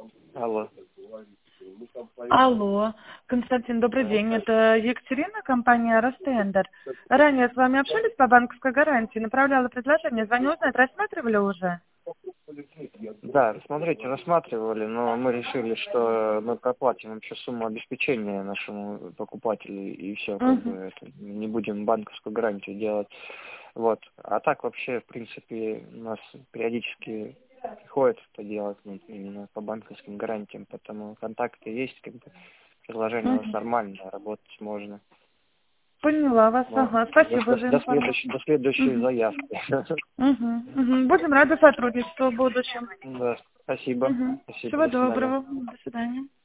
Алло. Алло, Константин, добрый день. Это Екатерина, компания Ростендер. Ранее с вами общались по банковской гарантии, направляла предложение. Звоню узнать, рассматривали уже? Да, смотрите, рассматривали, но мы решили, что мы проплатим вообще сумму обеспечения нашему покупателю, и все, не будем банковскую гарантию делать. Вот. А так вообще, в принципе, у нас периодически приходится это делать именно по банковским гарантиям, потому контакты есть, предложение у нас нормальное, работать можно. Поняла вас, Вот. ага. Спасибо за До информацию. следующей заявки. Будем рады сотрудничеству в будущем. Да, спасибо. Спасибо, Всего до свидания. доброго. До свидания.